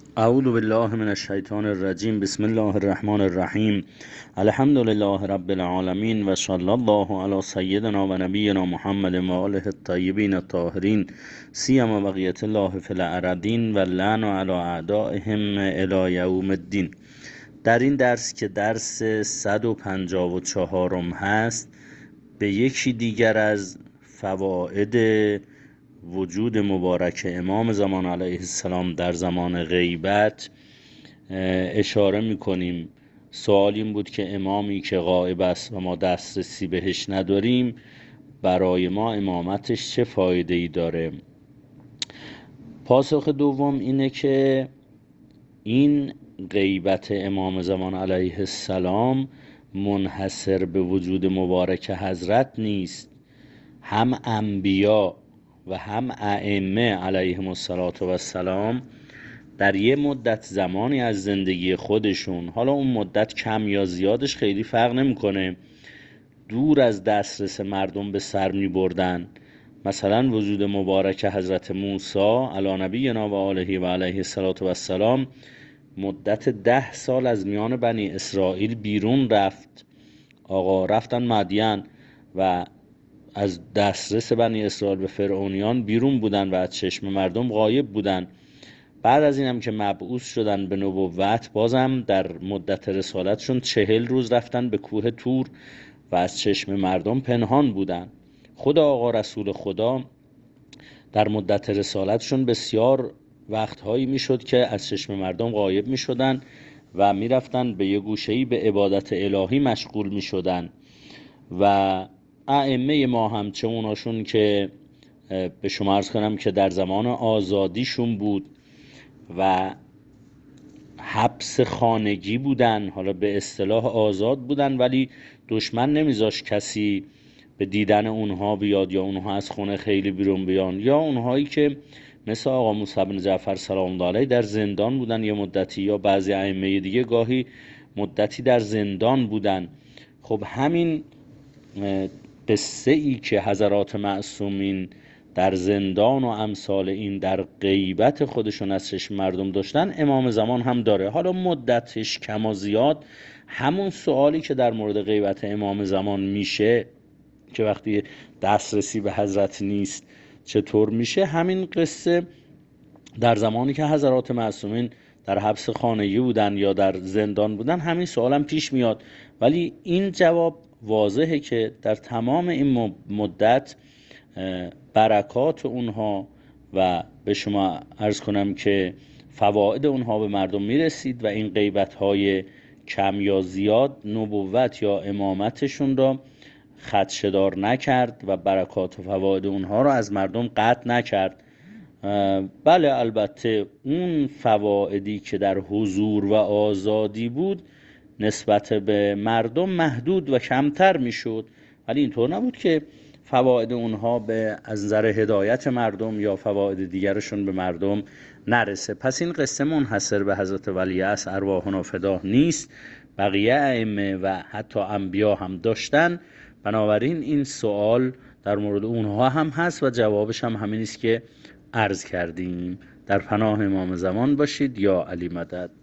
اعوذ بالله من الشیطان الرجیم. بسم الله الرحمن الرحیم. الحمد لله رب العالمین و صلی الله علی سیدنا و نبینا محمد و آله الطیبین الطاهرین سیما بقیت الله فی الارضین و لعن علی اعدائهم الی یوم الدین. در این درس که درس 154 هست، به یکی دیگر از فواید وجود مبارک امام زمان علیه السلام در زمان غیبت اشاره میکنیم. سوال این بود که امامی که غایب است و ما دسترسی بهش نداریم، برای ما امامتش چه فایده ای داره؟ پاسخ دوم اینه که این غیبت امام زمان علیه السلام منحصر به وجود مبارک حضرت نیست. هم انبیا و هم ائمه علیهم السلام در یه مدت زمانی از زندگی خودشون، حالا اون مدت کم یا زیادش خیلی فرق نمیکنه، دور از دسترس مردم به سر می بردن. مثلا وجود مبارک حضرت موسی علی نبینا و آله و علیه السلام مدت 10 سال از میان بنی اسرائیل بیرون رفت. آقا رفتن مدین و از دسترس بنی اسرائیل به فرعونیان بیرون بودن و از چشم مردم غایب بودن. بعد از این هم که مبعوث شدن به نبوت، بازم در مدت رسالتشون 40 روز رفتن به کوه طور و از چشم مردم پنهان بودن. خود آقا رسول خدا در مدت رسالتشون بسیار وقتهایی میشد که از چشم مردم غایب میشدن و میرفتن به یه گوشه‌ای به عبادت الهی مشغول میشدن. و ائمه ما هم، چه اوناشون که به شما عرض کنم که در زمان آزادیشون بود و حبس خانگی بودن، حالا به اصطلاح آزاد بودن ولی دشمن نمیذاش کسی به دیدن اونها بیاد یا اونها از خونه خیلی بیرون بیان، یا اونهایی که مثل آقا موسی بن جعفر سلام الله علیه در زندان بودن یه مدتی، یا بعضی ائمه دیگه گاهی مدتی در زندان بودن. خب همین قصه ای که حضرات معصومین در زندان و امثال این در غیبت خودشون از چشم مردم داشتن، امام زمان هم داره. حالا مدتش کم و زیاد همون سوالی که در مورد غیبت امام زمان میشه که وقتی دسترسی به حضرت نیست چطور میشه، همین قصه در زمانی که حضرات معصومین در حبس خانگی بودن یا در زندان بودن همین سوال هم پیش میاد. ولی این جواب واضحه که در تمام این مدت برکات اونها و به شما عرض کنم که فواید اونها به مردم میرسید و این غیبت‌های کم یا زیاد نبوت یا امامتشون را خدشه‌دار نکرد و برکات و فواید اونها را از مردم قطع نکرد. بله، البته اون فوائدی که در حضور و آزادی بود نسبت به مردم محدود و کمتر میشد، ولی اینطور نبود که فواید اونها به از نظر هدایت مردم یا فواید دیگرشون به مردم نرسه. پس این قصه منحصر به حضرت ولیعصر ارواحنا فداه نیست، بقیه ائمه و حتی انبیا هم داشتن. بنابراین این سوال در مورد اونها هم هست و جوابش هم همین است که عرض کردیم. در پناه امام زمان باشید. یا علی مدد.